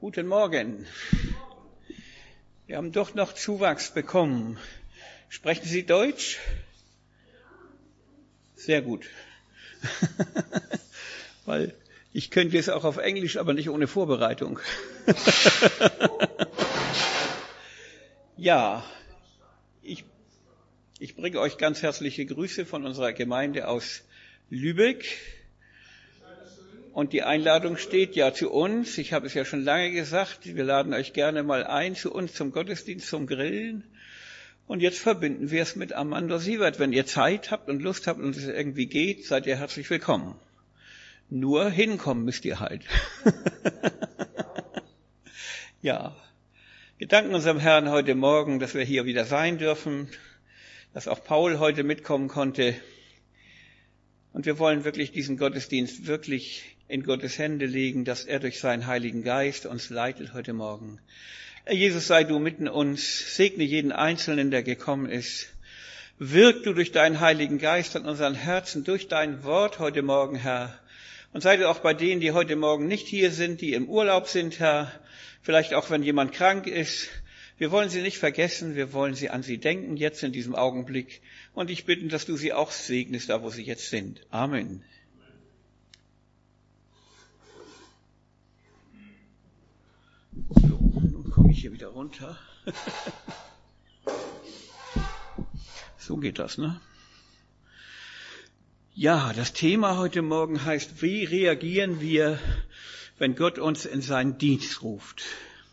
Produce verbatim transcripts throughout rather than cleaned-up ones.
Guten Morgen. Wir haben doch noch Zuwachs bekommen. Sprechen Sie Deutsch? Sehr gut. Weil ich könnte es auch auf Englisch, aber nicht ohne Vorbereitung. Ja, ich, ich bringe euch ganz herzliche Grüße von unserer Gemeinde aus Lübeck. Und die Einladung steht ja zu uns. Ich habe es ja schon lange gesagt. Wir laden euch gerne mal ein zu uns zum Gottesdienst, zum Grillen. Und jetzt verbinden wir es mit Amanda Sievert. Wenn ihr Zeit habt und Lust habt und es irgendwie geht, seid ihr herzlich willkommen. Nur hinkommen müsst ihr halt. Ja, wir danken unserem Herrn heute Morgen, dass wir hier wieder sein dürfen, dass auch Paul heute mitkommen konnte. Und wir wollen wirklich diesen Gottesdienst wirklich in Gottes Hände legen, dass er durch seinen Heiligen Geist uns leitet heute Morgen. Herr Jesus, sei du mitten uns, segne jeden Einzelnen, der gekommen ist. Wirk du durch deinen Heiligen Geist an unseren Herzen, durch dein Wort heute Morgen, Herr. Und sei du auch bei denen, die heute Morgen nicht hier sind, die im Urlaub sind, Herr. Vielleicht auch, wenn jemand krank ist. Wir wollen sie nicht vergessen, wir wollen sie an sie denken, jetzt in diesem Augenblick. Und ich bitte, dass du sie auch segnest, da wo sie jetzt sind. Amen. So, nun komme ich hier wieder runter. So geht das, ne? Ja, das Thema heute Morgen heißt, wie reagieren wir, wenn Gott uns in seinen Dienst ruft?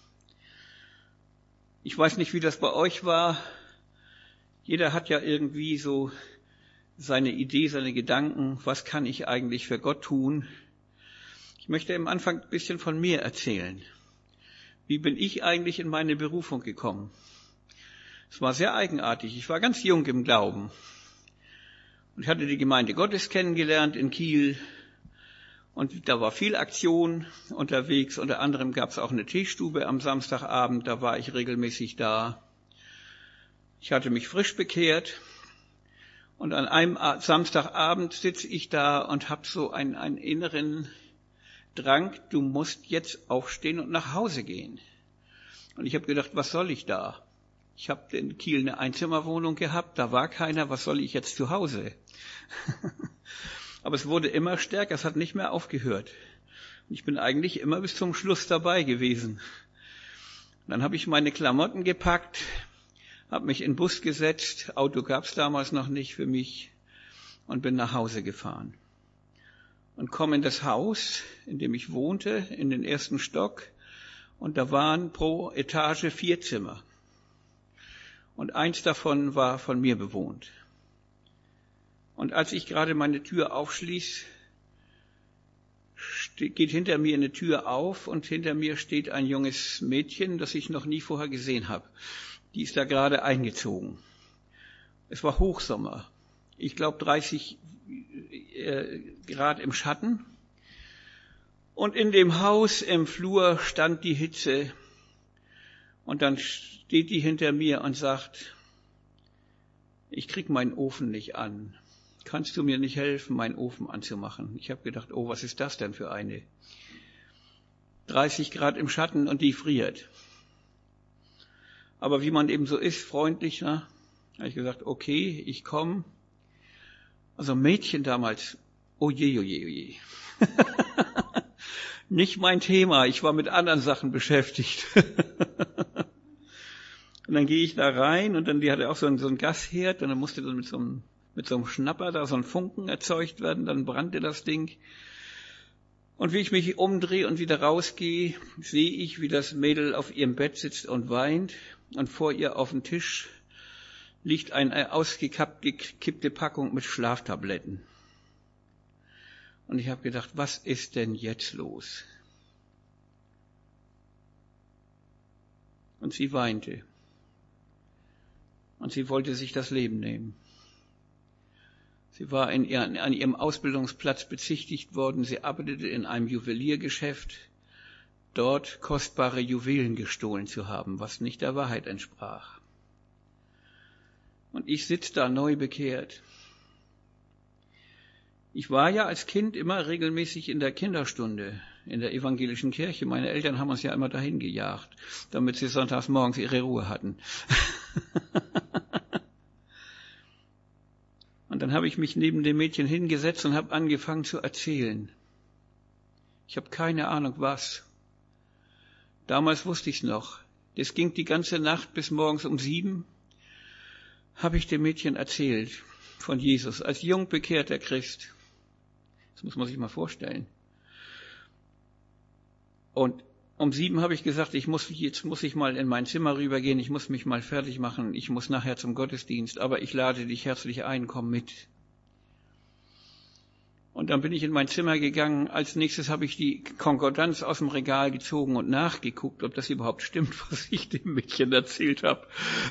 Ich weiß nicht, wie das bei euch war. Jeder hat ja irgendwie so seine Idee, seine Gedanken. Was kann ich eigentlich für Gott tun? Ich möchte am Anfang ein bisschen von mir erzählen. Wie bin ich eigentlich in meine Berufung gekommen? Es war sehr eigenartig. Ich war ganz jung im Glauben. Und ich hatte die Gemeinde Gottes kennengelernt in Kiel. Und da war viel Aktion unterwegs. Unter anderem gab es auch eine Teestube am Samstagabend. Da war ich regelmäßig da. Ich hatte mich frisch bekehrt. Und an einem Samstagabend sitze ich da und habe so einen, einen inneren Drang, du musst jetzt aufstehen und nach Hause gehen. Und ich habe gedacht, was soll ich da? Ich habe in Kiel eine Einzimmerwohnung gehabt, da war keiner, was soll ich jetzt zu Hause? Aber es wurde immer stärker, es hat nicht mehr aufgehört. Und ich bin eigentlich immer bis zum Schluss dabei gewesen. Und dann habe ich meine Klamotten gepackt, habe mich in den Bus gesetzt, Auto gab es damals noch nicht für mich und bin nach Hause gefahren. Und komme in das Haus, in dem ich wohnte, in den ersten Stock. Und da waren pro Etage vier Zimmer. Und eins davon war von mir bewohnt. Und als ich gerade meine Tür aufschließe, geht hinter mir eine Tür auf und hinter mir steht ein junges Mädchen, das ich noch nie vorher gesehen habe. Die ist da gerade eingezogen. Es war Hochsommer. Ich glaube dreißig äh, Grad im Schatten. Und in dem Haus im Flur stand die Hitze. Und dann steht die hinter mir und sagt, ich krieg meinen Ofen nicht an. Kannst du mir nicht helfen, meinen Ofen anzumachen? Ich habe gedacht, oh, was ist das denn für eine? dreißig Grad im Schatten und die friert. Aber wie man eben so ist, freundlich, ne? Habe ich gesagt, okay, ich komme. Also Mädchen damals, oh je, oh je, oh je. Nicht mein Thema, ich war mit anderen Sachen beschäftigt. Und dann gehe ich da rein und dann, die hatte auch so einen, so einen Gasherd und dann musste dann mit so einem, mit so einem Schnapper da so ein Funken erzeugt werden, dann brannte das Ding. Und wie ich mich umdrehe und wieder rausgehe, sehe ich, wie das Mädel auf ihrem Bett sitzt und weint und vor ihr auf dem Tisch liegt eine ausgekippte Packung mit Schlaftabletten. Und ich habe gedacht, was ist denn jetzt los? Und sie weinte. Und sie wollte sich das Leben nehmen. Sie war in ihr, an ihrem Ausbildungsplatz bezichtigt worden. Sie arbeitete in einem Juweliergeschäft, dort kostbare Juwelen gestohlen zu haben, was nicht der Wahrheit entsprach. Und ich sitze da neu bekehrt. Ich war ja als Kind immer regelmäßig in der Kinderstunde in der evangelischen Kirche. Meine Eltern haben uns ja immer dahin gejagt, damit sie sonntags morgens ihre Ruhe hatten. Und dann habe ich mich neben dem Mädchen hingesetzt und habe angefangen zu erzählen. Ich habe keine Ahnung was. Damals wusste ich es noch. Das ging die ganze Nacht bis morgens um sieben, habe ich dem Mädchen erzählt von Jesus als jung bekehrter Christ. Das muss man sich mal vorstellen. Und um sieben habe ich gesagt, ich muss, jetzt muss ich mal in mein Zimmer rübergehen, ich muss mich mal fertig machen, ich muss nachher zum Gottesdienst, aber ich lade dich herzlich ein, komm mit. Und dann bin ich in mein Zimmer gegangen. Als nächstes habe ich die Konkordanz aus dem Regal gezogen und nachgeguckt, ob das überhaupt stimmt, was ich dem Mädchen erzählt habe.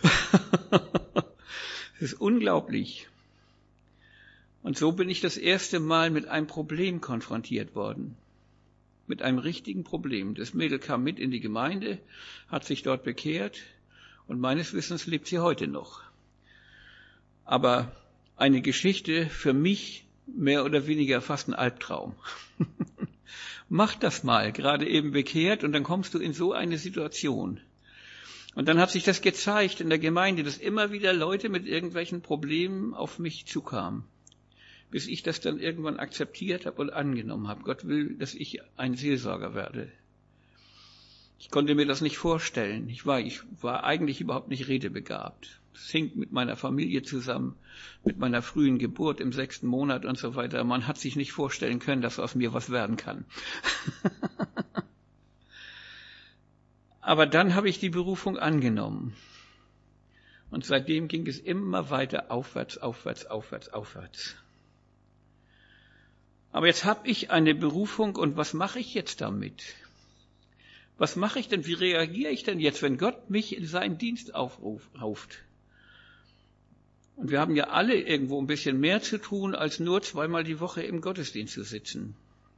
Das ist unglaublich. Und so bin ich das erste Mal mit einem Problem konfrontiert worden. Mit einem richtigen Problem. Das Mädel kam mit in die Gemeinde, hat sich dort bekehrt und meines Wissens lebt sie heute noch. Aber eine Geschichte für mich mehr oder weniger fast ein Albtraum. Mach das mal, gerade eben bekehrt, und dann kommst du in so eine Situation. Und dann hat sich das gezeigt in der Gemeinde, dass immer wieder Leute mit irgendwelchen Problemen auf mich zukamen, bis ich das dann irgendwann akzeptiert habe und angenommen habe. Gott will, dass ich ein Seelsorger werde. Ich konnte mir das nicht vorstellen. Ich war, ich war eigentlich überhaupt nicht redebegabt. Das hing mit meiner Familie zusammen, mit meiner frühen Geburt im sechsten Monat und so weiter. Man hat sich nicht vorstellen können, dass aus mir was werden kann. Aber dann habe ich die Berufung angenommen. Und seitdem ging es immer weiter aufwärts, aufwärts, aufwärts, aufwärts. Aber jetzt habe ich eine Berufung und was mache ich jetzt damit? Was mache ich denn? Wie reagiere ich denn jetzt, wenn Gott mich in seinen Dienst aufruft? Und wir haben ja alle irgendwo ein bisschen mehr zu tun, als nur zweimal die Woche im Gottesdienst zu sitzen.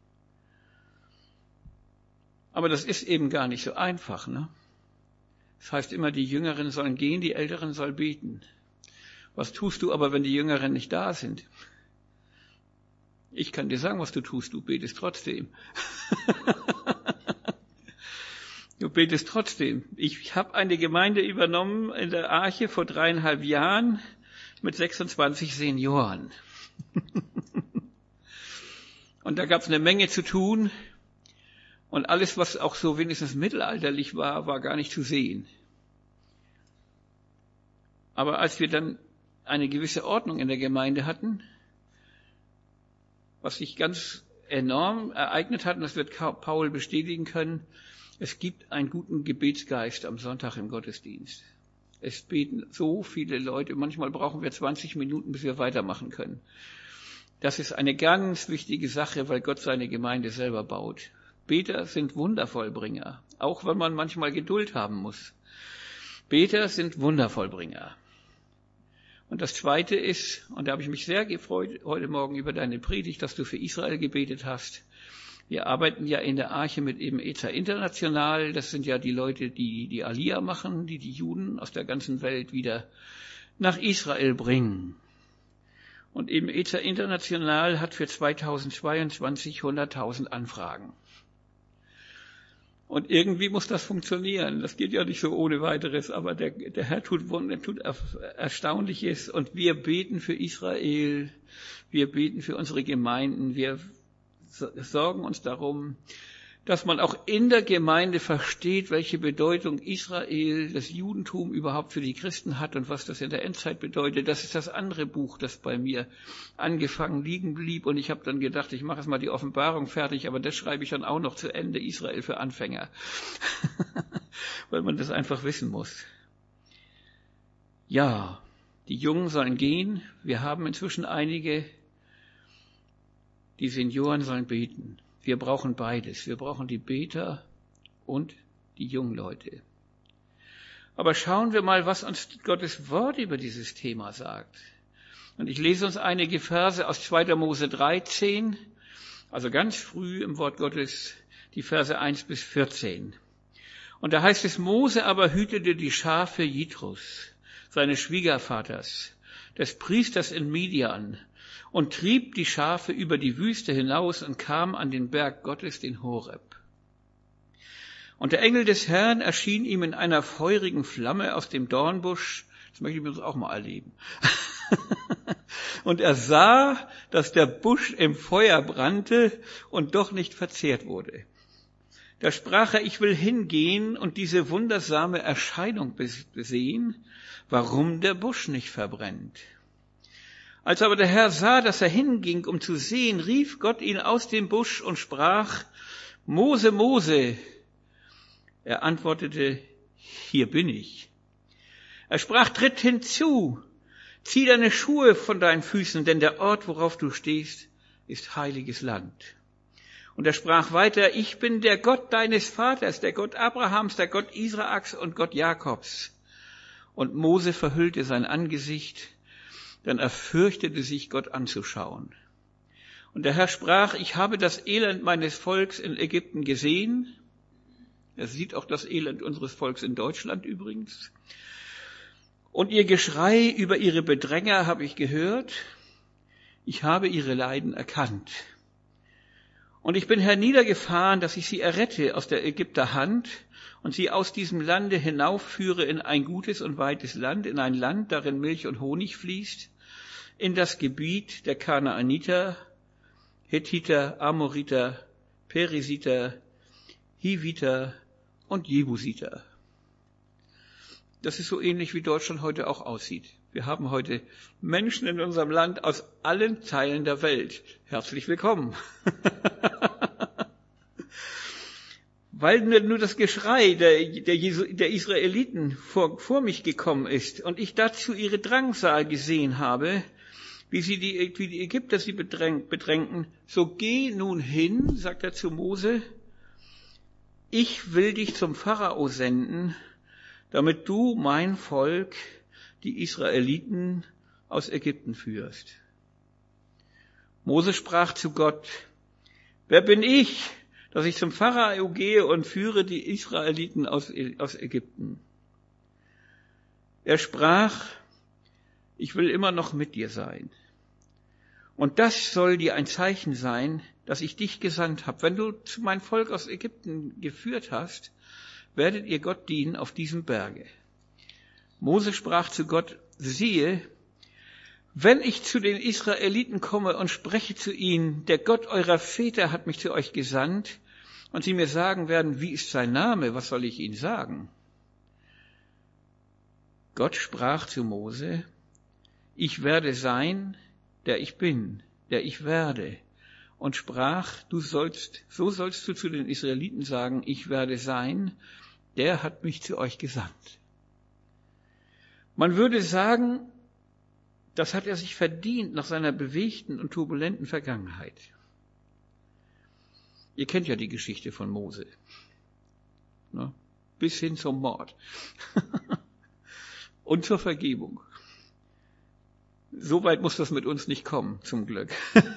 Aber das ist eben gar nicht so einfach, ne? Das heißt immer, die Jüngeren sollen gehen, die Älteren sollen beten. Was tust du aber, wenn die Jüngeren nicht da sind? Ich kann dir sagen, was du tust, du betest trotzdem. Du betest trotzdem. Ich habe eine Gemeinde übernommen in der Arche vor dreieinhalb Jahren mit sechsundzwanzig Senioren. Und da gab es eine Menge zu tun. Und alles, was auch so wenigstens mittelalterlich war, war gar nicht zu sehen. Aber als wir dann eine gewisse Ordnung in der Gemeinde hatten, was sich ganz enorm ereignet hat, und das wird Paul bestätigen können, es gibt einen guten Gebetsgeist am Sonntag im Gottesdienst. Es beten so viele Leute, manchmal brauchen wir zwanzig Minuten, bis wir weitermachen können. Das ist eine ganz wichtige Sache, weil Gott seine Gemeinde selber baut. Beter sind Wundervollbringer, auch wenn man manchmal Geduld haben muss. Beter sind Wundervollbringer. Und das Zweite ist, und da habe ich mich sehr gefreut heute Morgen über deine Predigt, dass du für Israel gebetet hast. Wir arbeiten ja in der Arche mit eben Ezer International. Das sind ja die Leute, die die Aliyah machen, die die Juden aus der ganzen Welt wieder nach Israel bringen. Und eben Ezer International hat für zweitausendzweiundzwanzig hunderttausend Anfragen. Und irgendwie muss das funktionieren. Das geht ja nicht so ohne weiteres, aber der, der Herr tut, tut Erstaunliches. Und wir beten für Israel, wir beten für unsere Gemeinden, wir sorgen uns darum, dass man auch in der Gemeinde versteht, welche Bedeutung Israel, das Judentum überhaupt für die Christen hat und was das in der Endzeit bedeutet. Das ist das andere Buch, das bei mir angefangen liegen blieb. Und ich habe dann gedacht, ich mache jetzt mal die Offenbarung fertig, aber das schreibe ich dann auch noch zu Ende, Israel für Anfänger. Weil man das einfach wissen muss. Ja, die Jungen sollen gehen. Wir haben inzwischen einige. Die Senioren sollen beten. Wir brauchen beides. Wir brauchen die Beter und die jungen Leute. Aber schauen wir mal, was uns Gottes Wort über dieses Thema sagt. Und ich lese uns einige Verse aus zweiter Mose dreizehn, also ganz früh im Wort Gottes, die Verse eins bis vierzehn. Und da heißt es, Mose aber hütete die Schafe Jitros, seines Schwiegervaters, des Priesters in Midian, und trieb die Schafe über die Wüste hinaus und kam an den Berg Gottes, den Horeb. Und der Engel des Herrn erschien ihm in einer feurigen Flamme aus dem Dornbusch. Das möchte ich mir auch mal erleben. Und er sah, dass der Busch im Feuer brannte und doch nicht verzehrt wurde. Da sprach er, ich will hingehen und diese wundersame Erscheinung besehen, warum der Busch nicht verbrennt. Als aber der Herr sah, dass er hinging, um zu sehen, rief Gott ihn aus dem Busch und sprach, Mose, Mose. Er antwortete, hier bin ich. Er sprach, tritt hinzu, zieh deine Schuhe von deinen Füßen, denn der Ort, worauf du stehst, ist heiliges Land. Und er sprach weiter, ich bin der Gott deines Vaters, der Gott Abrahams, der Gott Isaaks und Gott Jakobs. Und Mose verhüllte sein Angesicht, denn er fürchtete sich, Gott anzuschauen. Und der Herr sprach, ich habe das Elend meines Volks in Ägypten gesehen. Er sieht auch das Elend unseres Volks in Deutschland übrigens. Und ihr Geschrei über ihre Bedränger habe ich gehört. Ich habe ihre Leiden erkannt. Und ich bin herniedergefahren, dass ich sie errette aus der Ägypter Hand und sie aus diesem Lande hinaufführe in ein gutes und weites Land, in ein Land, darin Milch und Honig fließt, in das Gebiet der Kanaaniter, Hethiter, Amoriter, Perisiter, Hiviter und Jebusiter. Das ist so ähnlich, wie Deutschland heute auch aussieht. Wir haben heute Menschen in unserem Land aus allen Teilen der Welt. Herzlich willkommen. Weil mir nur das Geschrei der, der, der Israeliten vor, vor mich gekommen ist und ich dazu ihre Drangsal gesehen habe, wie sie die, wie die Ägypter sie bedräng, bedrängten, so geh nun hin, sagt er zu Mose, ich will dich zum Pharao senden, damit du mein Volk, die Israeliten, aus Ägypten führst. Mose sprach zu Gott, wer bin ich, dass ich zum Pharao gehe und führe die Israeliten aus, aus Ägypten? Er sprach, ich will immer noch mit dir sein. Und das soll dir ein Zeichen sein, dass ich dich gesandt habe. Wenn du mein Volk aus Ägypten geführt hast, werdet ihr Gott dienen auf diesem Berge. Mose sprach zu Gott, siehe, wenn ich zu den Israeliten komme und spreche zu ihnen, der Gott eurer Väter hat mich zu euch gesandt, und sie mir sagen werden, wie ist sein Name, was soll ich ihnen sagen? Gott sprach zu Mose, ich werde sein, der ich bin, der ich werde, und sprach, du sollst, so sollst du zu den Israeliten sagen, ich werde sein, der hat mich zu euch gesandt. Man würde sagen, das hat er sich verdient nach seiner bewegten und turbulenten Vergangenheit. Ihr kennt ja die Geschichte von Mose, ne? Bis hin zum Mord und zur Vergebung. So weit muss das mit uns nicht kommen, zum Glück.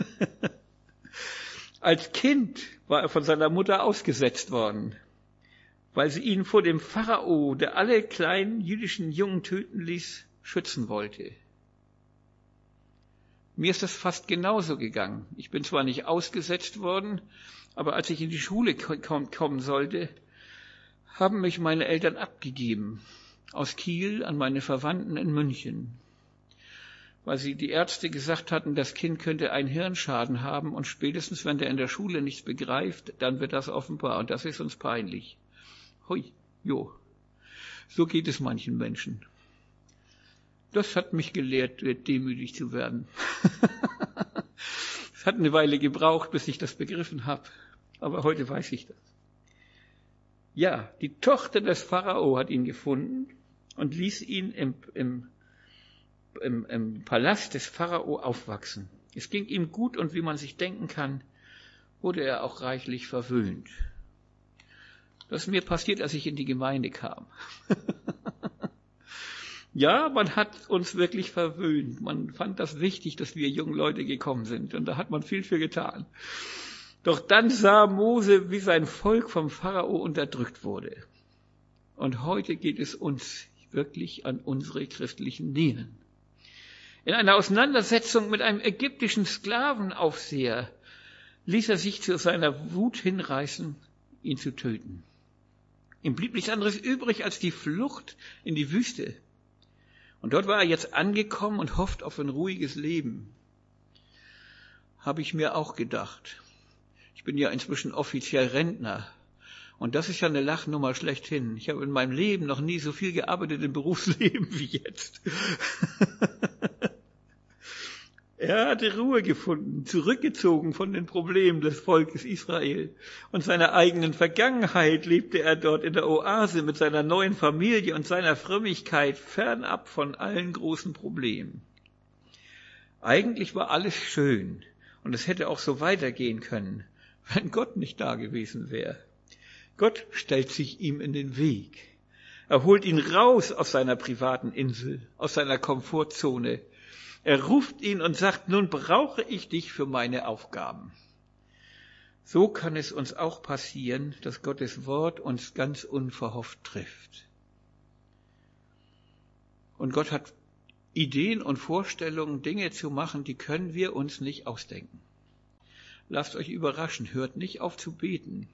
Als Kind war er von seiner Mutter ausgesetzt worden, weil sie ihn vor dem Pharao, der alle kleinen jüdischen Jungen töten ließ, schützen wollte. Mir ist das fast genauso gegangen. Ich bin zwar nicht ausgesetzt worden, aber als ich in die Schule kommen sollte, haben mich meine Eltern abgegeben, aus Kiel an meine Verwandten in München, weil sie die Ärzte gesagt hatten, das Kind könnte einen Hirnschaden haben und spätestens, wenn der in der Schule nichts begreift, dann wird das offenbar und das ist uns peinlich. Hui, jo, so geht es manchen Menschen. Das hat mich gelehrt, demütig zu werden. Es hat eine Weile gebraucht, bis ich das begriffen habe, aber heute weiß ich das. Ja, die Tochter des Pharao hat ihn gefunden und ließ ihn im, im, im, im Palast des Pharao aufwachsen. Es ging ihm gut und wie man sich denken kann, wurde er auch reichlich verwöhnt. Das ist mir passiert, als ich in die Gemeinde kam. Ja, man hat uns wirklich verwöhnt. Man fand das wichtig, dass wir jungen Leute gekommen sind. Und da hat man viel für getan. Doch dann sah Mose, wie sein Volk vom Pharao unterdrückt wurde. Und heute geht es uns wirklich an unsere christlichen Nieren. In einer Auseinandersetzung mit einem ägyptischen Sklavenaufseher ließ er sich zu seiner Wut hinreißen, ihn zu töten. Ihm blieb nichts anderes übrig als die Flucht in die Wüste. Und dort war er jetzt angekommen und hofft auf ein ruhiges Leben. Habe ich mir auch gedacht. Ich bin ja inzwischen offiziell Rentner. Und das ist ja eine Lachnummer schlechthin. Ich habe in meinem Leben noch nie so viel gearbeitet im Berufsleben wie jetzt. Er hatte Ruhe gefunden, zurückgezogen von den Problemen des Volkes Israel. Und seiner eigenen Vergangenheit lebte er dort in der Oase mit seiner neuen Familie und seiner Frömmigkeit fernab von allen großen Problemen. Eigentlich war alles schön und es hätte auch so weitergehen können, wenn Gott nicht da gewesen wäre. Gott stellt sich ihm in den Weg. Er holt ihn raus aus seiner privaten Insel, aus seiner Komfortzone. Er ruft ihn und sagt, nun brauche ich dich für meine Aufgaben. So kann es uns auch passieren, dass Gottes Wort uns ganz unverhofft trifft. Und Gott hat Ideen und Vorstellungen, Dinge zu machen, die können wir uns nicht ausdenken. Lasst euch überraschen, hört nicht auf zu beten.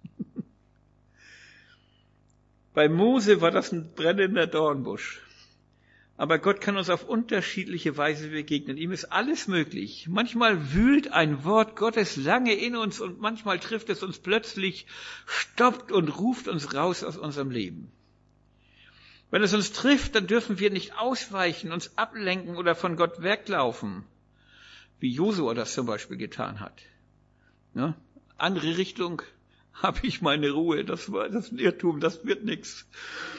Bei Mose war das ein brennender Dornbusch. Aber Gott kann uns auf unterschiedliche Weise begegnen. Ihm ist alles möglich. Manchmal wühlt ein Wort Gottes lange in uns und manchmal trifft es uns plötzlich, stoppt und ruft uns raus aus unserem Leben. Wenn es uns trifft, dann dürfen wir nicht ausweichen, uns ablenken oder von Gott weglaufen, wie Josua das zum Beispiel getan hat. Ne? Andere Richtung, habe ich meine Ruhe, das war das ist ein Irrtum, das wird nichts.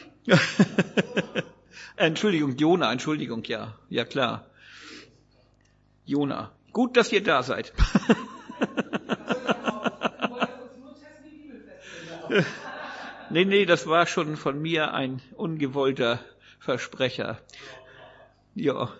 Entschuldigung, Jona, Entschuldigung, ja, ja klar. Jona, gut, dass ihr da seid. nee, nee, das war schon von mir ein ungewollter Versprecher. Ja.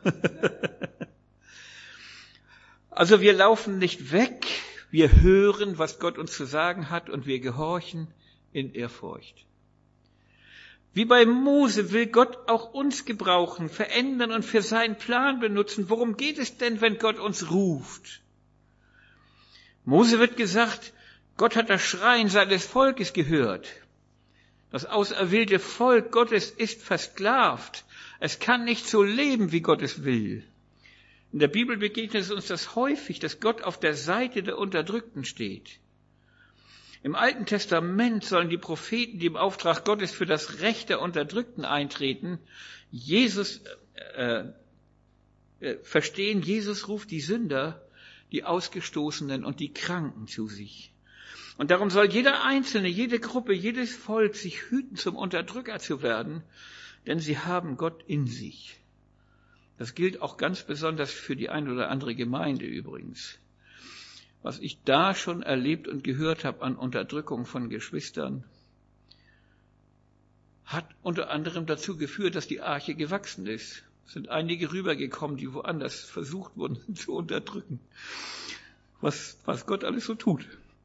Also wir laufen nicht weg, wir hören, was Gott uns zu sagen hat und wir gehorchen in Ehrfurcht. Wie bei Mose will Gott auch uns gebrauchen, verändern und für seinen Plan benutzen. Worum geht es denn, wenn Gott uns ruft? Mose wird gesagt, Gott hat das Schreien seines Volkes gehört. Das auserwählte Volk Gottes ist versklavt. Es kann nicht so leben, wie Gott es will. In der Bibel begegnet es uns das häufig, dass Gott auf der Seite der Unterdrückten steht. Im Alten Testament sollen die Propheten, die im Auftrag Gottes für das Recht der Unterdrückten eintreten, Jesus äh, äh, verstehen, Jesus ruft die Sünder, die Ausgestoßenen und die Kranken zu sich. Und darum soll jeder Einzelne, jede Gruppe, jedes Volk sich hüten, zum Unterdrücker zu werden, denn sie haben Gott in sich. Das gilt auch ganz besonders für die ein oder andere Gemeinde übrigens. Was ich da schon erlebt und gehört habe an Unterdrückung von Geschwistern, hat unter anderem dazu geführt, dass die Arche gewachsen ist. Es sind einige rübergekommen, die woanders versucht wurden zu unterdrücken. Was, was Gott alles so tut.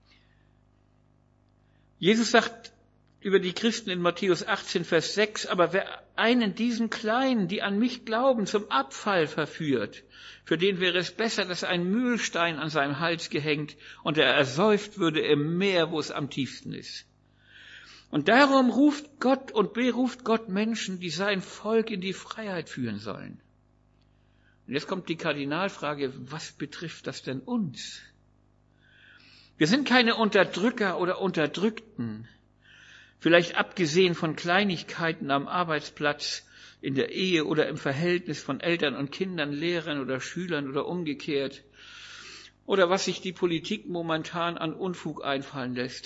Jesus sagt über die Christen in Matthäus achtzehn, Vers sechs, aber wer einen diesen Kleinen, die an mich glauben, zum Abfall verführt, für den wäre es besser, dass ein Mühlstein an seinem Hals gehängt und er ersäuft würde im Meer, wo es am tiefsten ist. Und darum ruft Gott und beruft Gott Menschen, die sein Volk in die Freiheit führen sollen. Und jetzt kommt die Kardinalfrage, was betrifft das denn uns? Wir sind keine Unterdrücker oder Unterdrückten. Vielleicht abgesehen von Kleinigkeiten am Arbeitsplatz, in der Ehe oder im Verhältnis von Eltern und Kindern, Lehrern oder Schülern oder umgekehrt. Oder was sich die Politik momentan an Unfug einfallen lässt.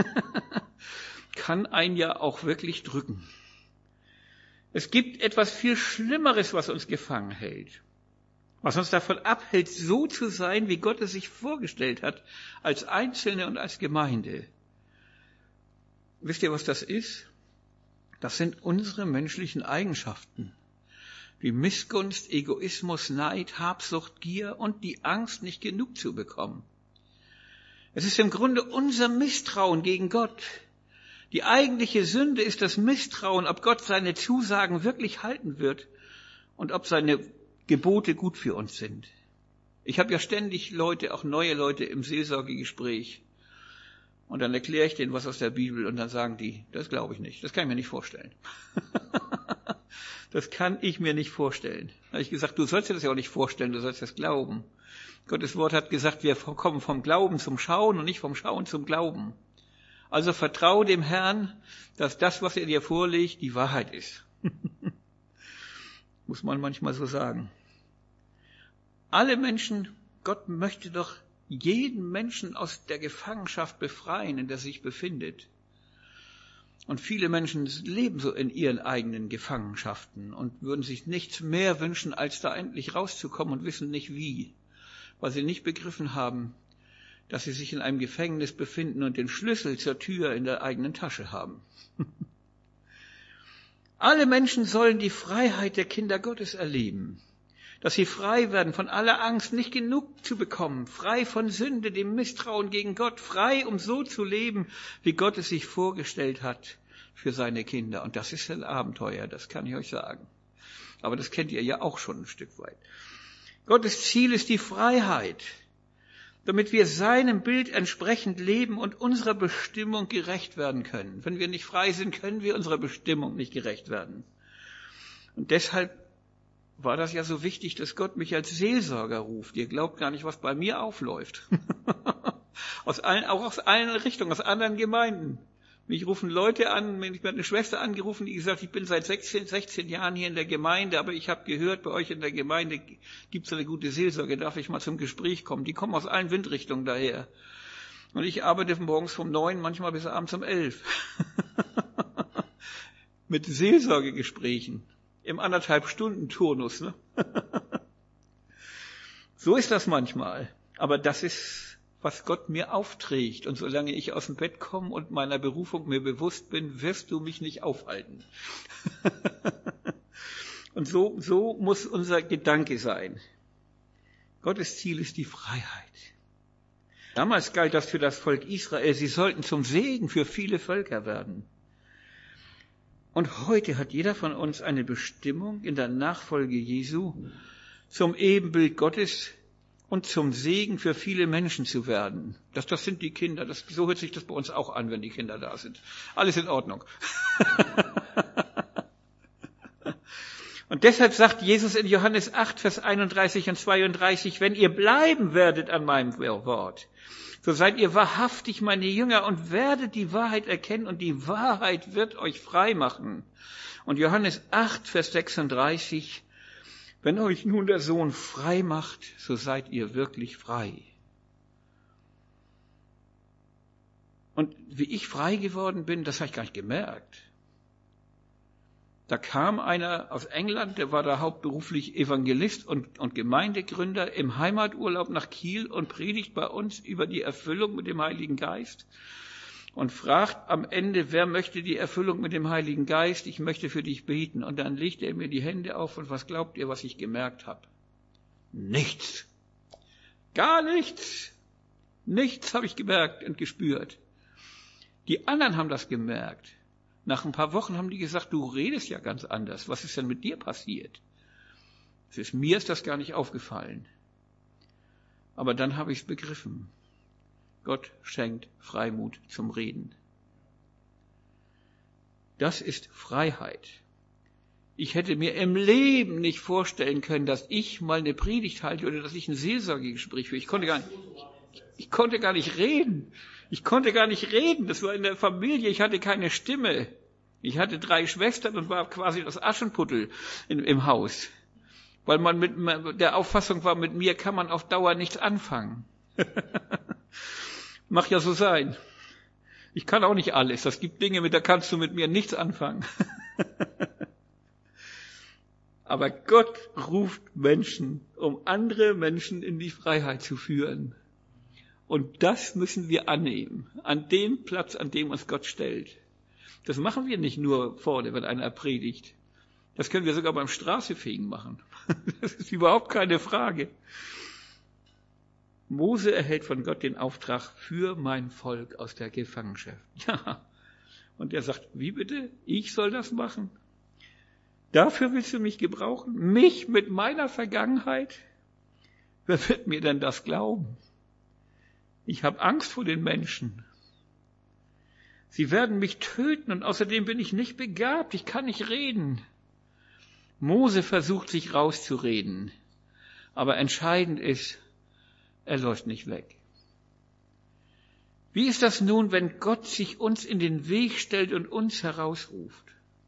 Kann einen ja auch wirklich drücken. Es gibt etwas viel Schlimmeres, was uns gefangen hält. Was uns davon abhält, so zu sein, wie Gott es sich vorgestellt hat, als Einzelne und als Gemeinde. Wisst ihr, was das ist? Das sind unsere menschlichen Eigenschaften. Wie Missgunst, Egoismus, Neid, Habsucht, Gier und die Angst, nicht genug zu bekommen. Es ist im Grunde unser Misstrauen gegen Gott. Die eigentliche Sünde ist das Misstrauen, ob Gott seine Zusagen wirklich halten wird und ob seine Gebote gut für uns sind. Ich habe ja ständig Leute, auch neue Leute im Seelsorgegespräch. Und dann erkläre ich denen was aus der Bibel und dann sagen die, das glaube ich nicht, das kann ich mir nicht vorstellen. Das kann ich mir nicht vorstellen. Da habe ich gesagt, du sollst dir das ja auch nicht vorstellen, du sollst das glauben. Gottes Wort hat gesagt, wir kommen vom Glauben zum Schauen und nicht vom Schauen zum Glauben. Also vertraue dem Herrn, dass das, was er dir vorlegt, die Wahrheit ist. Muss man manchmal so sagen. Alle Menschen, Gott möchte doch jeden Menschen aus der Gefangenschaft befreien, in der er sich befindet. Und viele Menschen leben so in ihren eigenen Gefangenschaften und würden sich nichts mehr wünschen, als da endlich rauszukommen und wissen nicht wie, weil sie nicht begriffen haben, dass sie sich in einem Gefängnis befinden und den Schlüssel zur Tür in der eigenen Tasche haben. Alle Menschen sollen die Freiheit der Kinder Gottes erleben. Dass sie frei werden von aller Angst, nicht genug zu bekommen, frei von Sünde, dem Misstrauen gegen Gott, frei, um so zu leben, wie Gott es sich vorgestellt hat für seine Kinder. Und das ist ein Abenteuer, das kann ich euch sagen. Aber das kennt ihr ja auch schon ein Stück weit. Gottes Ziel ist die Freiheit, damit wir seinem Bild entsprechend leben und unserer Bestimmung gerecht werden können. Wenn wir nicht frei sind, können wir unserer Bestimmung nicht gerecht werden. Und deshalb war das ja so wichtig, dass Gott mich als Seelsorger ruft. Ihr glaubt gar nicht, was bei mir aufläuft. aus allen, auch aus allen Richtungen, aus anderen Gemeinden. Mich rufen Leute an, ich habe eine Schwester angerufen, die gesagt, ich bin seit sechzehn, sechzehn Jahren hier in der Gemeinde, aber ich habe gehört, bei euch in der Gemeinde gibt es eine gute Seelsorge, darf ich mal zum Gespräch kommen? Die kommen aus allen Windrichtungen daher. Und ich arbeite morgens vom neun, manchmal bis abends um elf. Mit Seelsorgegesprächen. Im anderthalb Stunden Turnus. Ne? So ist das manchmal. Aber das ist, was Gott mir aufträgt. Und solange ich aus dem Bett komme und meiner Berufung mir bewusst bin, wirst du mich nicht aufhalten. Und so, so muss unser Gedanke sein. Gottes Ziel ist die Freiheit. Damals galt das für das Volk Israel. Sie sollten zum Segen für viele Völker werden. Und heute hat jeder von uns eine Bestimmung in der Nachfolge Jesu, zum Ebenbild Gottes und zum Segen für viele Menschen zu werden. Das, das sind die Kinder. Das, so hört sich das bei uns auch an, wenn die Kinder da sind. Alles in Ordnung. Und deshalb sagt Jesus in Johannes acht, Vers einunddreißig und zweiunddreißig, wenn ihr bleiben werdet an meinem Wort, so seid ihr wahrhaftig meine Jünger und werdet die Wahrheit erkennen und die Wahrheit wird euch frei machen. Und Johannes acht, Vers sechsunddreißig, wenn euch nun der Sohn frei macht, so seid ihr wirklich frei. Und wie ich frei geworden bin, das habe ich gar nicht gemerkt. Da kam einer aus England, der war da hauptberuflich Evangelist und, und Gemeindegründer im Heimaturlaub nach Kiel und predigt bei uns über die Erfüllung mit dem Heiligen Geist und fragt am Ende, wer möchte die Erfüllung mit dem Heiligen Geist? Ich möchte für dich beten. Und dann legt er mir die Hände auf und was glaubt ihr, was ich gemerkt habe? Nichts. Gar nichts. Nichts habe ich gemerkt und gespürt. Die anderen haben das gemerkt. Nach ein paar Wochen haben die gesagt, du redest ja ganz anders. Was ist denn mit dir passiert? Das ist, mir ist das gar nicht aufgefallen. Aber dann habe ich es begriffen. Gott schenkt Freimut zum Reden. Das ist Freiheit. Ich hätte mir im Leben nicht vorstellen können, dass ich mal eine Predigt halte oder dass ich ein Seelsorgegespräch führe. Ich konnte gar nicht, ich, ich konnte gar nicht reden. Ich konnte gar nicht reden. Das war in der Familie. Ich hatte keine Stimme. Ich hatte drei Schwestern und war quasi das Aschenputtel in, im Haus. Weil man mit der Auffassung war, mit mir kann man auf Dauer nichts anfangen. Mag ja so sein. Ich kann auch nicht alles. Es gibt Dinge, mit da kannst du mit mir nichts anfangen. Aber Gott ruft Menschen, um andere Menschen in die Freiheit zu führen. Und das müssen wir annehmen, an dem Platz, an dem uns Gott stellt. Das machen wir nicht nur vorne, wenn einer predigt. Das können wir sogar beim Straßefegen machen. Das ist überhaupt keine Frage. Mose erhält von Gott den Auftrag für mein Volk aus der Gefangenschaft. Ja. Und er sagt, wie bitte? Ich soll das machen? Dafür willst du mich gebrauchen? Mich mit meiner Vergangenheit? Wer wird mir denn das glauben? Ich habe Angst vor den Menschen. Sie werden mich töten und außerdem bin ich nicht begabt, ich kann nicht reden. Mose versucht sich rauszureden, aber entscheidend ist, er läuft nicht weg. Wie ist das nun, wenn Gott sich uns in den Weg stellt und uns herausruft?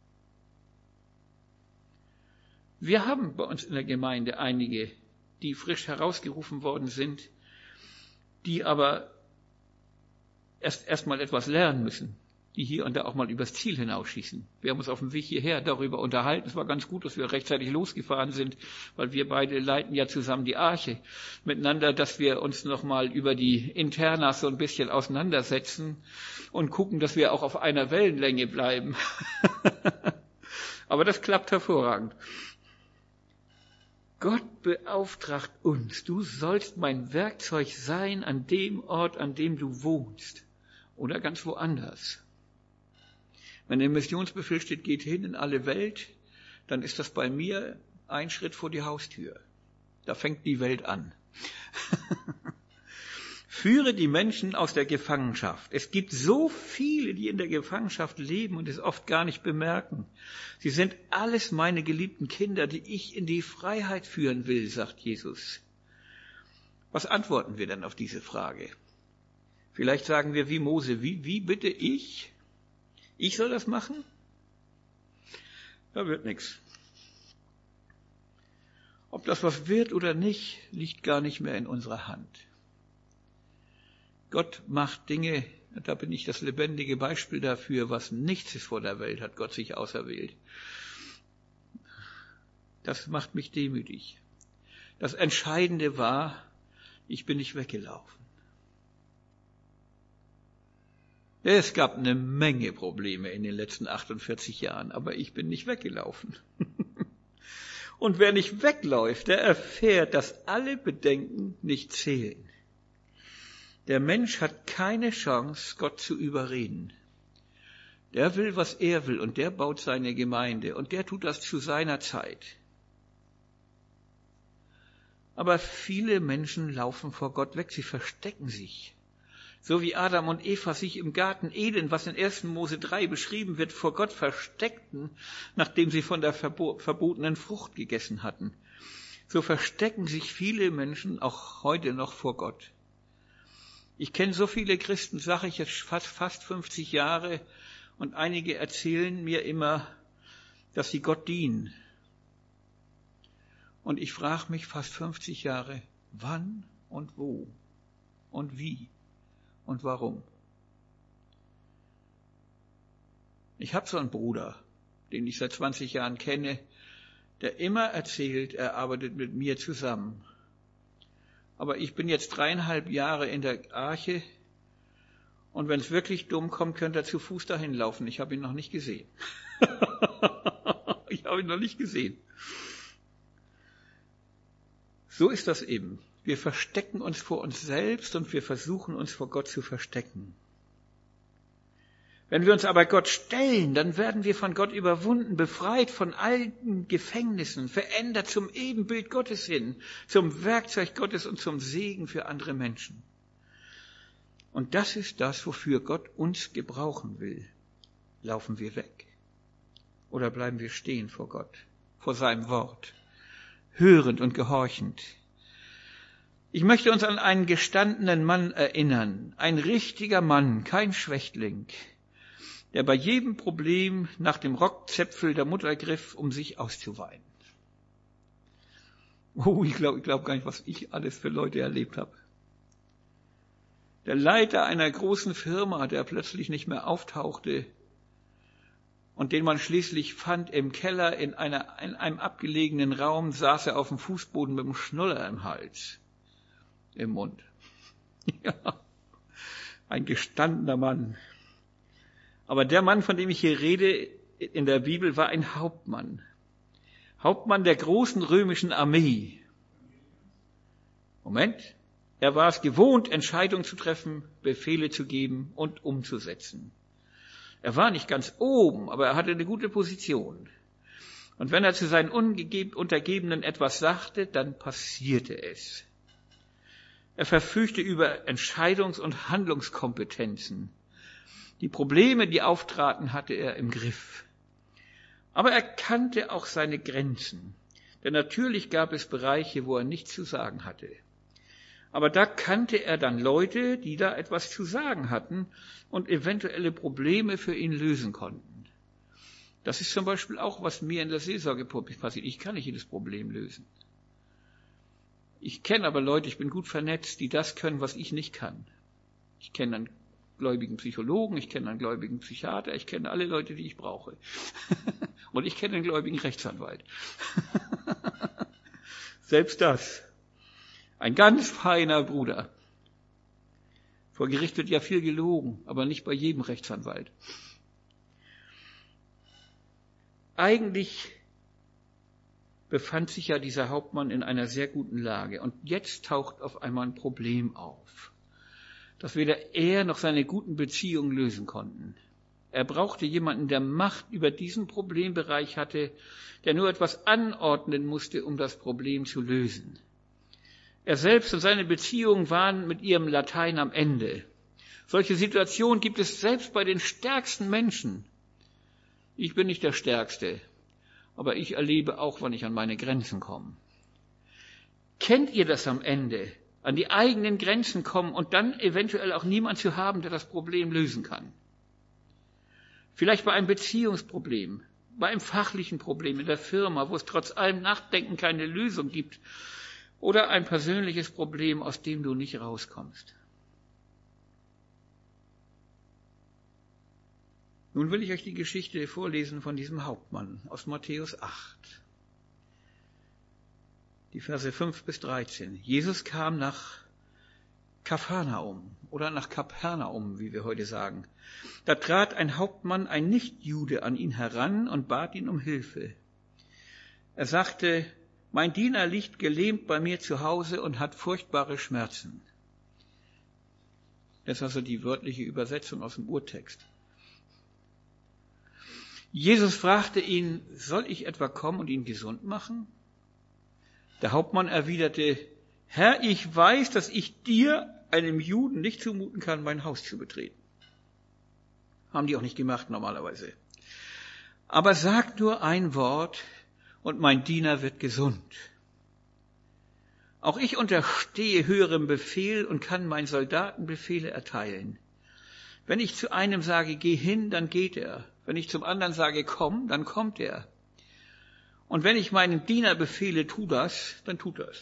Wir haben bei uns in der Gemeinde einige, die frisch herausgerufen worden sind, die aber erst erst mal etwas lernen müssen, die hier und da auch mal übers Ziel hinausschießen. Wir haben uns auf dem Weg hierher darüber unterhalten. Es war ganz gut, dass wir rechtzeitig losgefahren sind, weil wir beide leiten ja zusammen die Arche miteinander, dass wir uns noch mal über die Internas so ein bisschen auseinandersetzen und gucken, dass wir auch auf einer Wellenlänge bleiben. Aber das klappt hervorragend. Gott beauftragt uns, du sollst mein Werkzeug sein an dem Ort, an dem du wohnst oder ganz woanders. Wenn der Missionsbefehl steht, geht hin in alle Welt, dann ist das bei mir ein Schritt vor die Haustür. Da fängt die Welt an. Führe die Menschen aus der Gefangenschaft. Es gibt so viele, die in der Gefangenschaft leben und es oft gar nicht bemerken. Sie sind alles meine geliebten Kinder, die ich in die Freiheit führen will, sagt Jesus. Was antworten wir denn auf diese Frage? Vielleicht sagen wir wie Mose, wie, wie bitte ich? Ich soll das machen? Da wird nichts. Ob das was wird oder nicht, liegt gar nicht mehr in unserer Hand. Gott macht Dinge, da bin ich das lebendige Beispiel dafür, was nichts ist vor der Welt, hat Gott sich auserwählt. Das macht mich demütig. Das Entscheidende war, ich bin nicht weggelaufen. Es gab eine Menge Probleme in den letzten achtundvierzig Jahren, aber ich bin nicht weggelaufen. Und wer nicht wegläuft, der erfährt, dass alle Bedenken nicht zählen. Der Mensch hat keine Chance, Gott zu überreden. Der will, was er will, und der baut seine Gemeinde, und der tut das zu seiner Zeit. Aber viele Menschen laufen vor Gott weg, sie verstecken sich. So wie Adam und Eva sich im Garten Eden, was in ersten Mose drei beschrieben wird, vor Gott versteckten, nachdem sie von der verbotenen Frucht gegessen hatten. So verstecken sich viele Menschen auch heute noch vor Gott. Ich kenne so viele Christen, sage ich jetzt fast, fast fünfzig Jahre, und einige erzählen mir immer, dass sie Gott dienen. Und ich frage mich fast fünfzig Jahre, wann und wo und wie und warum? Ich habe so einen Bruder, den ich seit zwanzig Jahren kenne, der immer erzählt, er arbeitet mit mir zusammen. Aber ich bin jetzt dreieinhalb Jahre in der Arche und wenn es wirklich dumm kommt, könnte er zu Fuß dahin laufen. Ich habe ihn noch nicht gesehen. ich habe ihn noch nicht gesehen. So ist das eben. Wir verstecken uns vor uns selbst und wir versuchen uns vor Gott zu verstecken. Wenn wir uns aber Gott stellen, dann werden wir von Gott überwunden, befreit von alten Gefängnissen, verändert zum Ebenbild Gottes hin, zum Werkzeug Gottes und zum Segen für andere Menschen. Und das ist das, wofür Gott uns gebrauchen will. Laufen wir weg? Oder bleiben wir stehen vor Gott, vor seinem Wort, hörend und gehorchend? Ich möchte uns an einen gestandenen Mann erinnern, ein richtiger Mann, kein Schwächling, der bei jedem Problem nach dem Rockzipfel der Mutter griff, um sich auszuweinen. Oh, ich glaube ich glaub gar nicht, was ich alles für Leute erlebt habe. Der Leiter einer großen Firma, der plötzlich nicht mehr auftauchte und den man schließlich fand im Keller in, einer, in einem abgelegenen Raum, saß er auf dem Fußboden mit dem Schnuller im Hals, im Mund. Ja, ein gestandener Mann. Aber der Mann, von dem ich hier rede, in der Bibel war ein Hauptmann. Hauptmann der großen römischen Armee. Moment. Er war es gewohnt, Entscheidungen zu treffen, Befehle zu geben und umzusetzen. Er war nicht ganz oben, aber er hatte eine gute Position. Und wenn er zu seinen Untergebenen etwas sagte, dann passierte es. Er verfügte über Entscheidungs- und Handlungskompetenzen. Die Probleme, die auftraten, hatte er im Griff. Aber er kannte auch seine Grenzen. Denn natürlich gab es Bereiche, wo er nichts zu sagen hatte. Aber da kannte er dann Leute, die da etwas zu sagen hatten und eventuelle Probleme für ihn lösen konnten. Das ist zum Beispiel auch, was mir in der Seelsorge passiert. Ich kann nicht jedes Problem lösen. Ich kenne aber Leute, ich bin gut vernetzt, die das können, was ich nicht kann. Ich kenne einen gläubigen Psychologen, ich kenne einen gläubigen Psychiater, ich kenne alle Leute, die ich brauche. Und ich kenne einen gläubigen Rechtsanwalt. Selbst das. Ein ganz feiner Bruder. Vor Gericht wird ja viel gelogen, aber nicht bei jedem Rechtsanwalt. Eigentlich befand sich ja dieser Hauptmann in einer sehr guten Lage. Und jetzt taucht auf einmal ein Problem auf, das weder er noch seine guten Beziehungen lösen konnten. Er brauchte jemanden, der Macht über diesen Problembereich hatte, der nur etwas anordnen musste, um das Problem zu lösen. Er selbst und seine Beziehungen waren mit ihrem Latein am Ende. Solche Situationen gibt es selbst bei den stärksten Menschen. Ich bin nicht der Stärkste, aber ich erlebe auch, wann ich an meine Grenzen komme. Kennt ihr das am Ende? An die eigenen Grenzen kommen und dann eventuell auch niemand zu haben, der das Problem lösen kann. Vielleicht bei einem Beziehungsproblem, bei einem fachlichen Problem in der Firma, wo es trotz allem Nachdenken keine Lösung gibt. Oder ein persönliches Problem, aus dem du nicht rauskommst. Nun will ich euch die Geschichte vorlesen von diesem Hauptmann aus Matthäus acht. Die Verse fünf bis dreizehn. Jesus kam nach Kapharnaum oder nach Kapernaum, wie wir heute sagen. Da trat ein Hauptmann, ein Nichtjude, an ihn heran und bat ihn um Hilfe. Er sagte: Mein Diener liegt gelähmt bei mir zu Hause und hat furchtbare Schmerzen. Das ist also die wörtliche Übersetzung aus dem Urtext. Jesus fragte ihn: Soll ich etwa kommen und ihn gesund machen? Der Hauptmann erwiderte: Herr, ich weiß, dass ich dir, einem Juden, nicht zumuten kann, mein Haus zu betreten. Haben die auch nicht gemacht normalerweise. Aber sag nur ein Wort, und mein Diener wird gesund. Auch ich unterstehe höherem Befehl und kann meinen Soldaten Befehle erteilen. Wenn ich zu einem sage, geh hin, dann geht er. Wenn ich zum anderen sage, komm, dann kommt er. Und wenn ich meinem Diener befehle, tu das, dann tut das.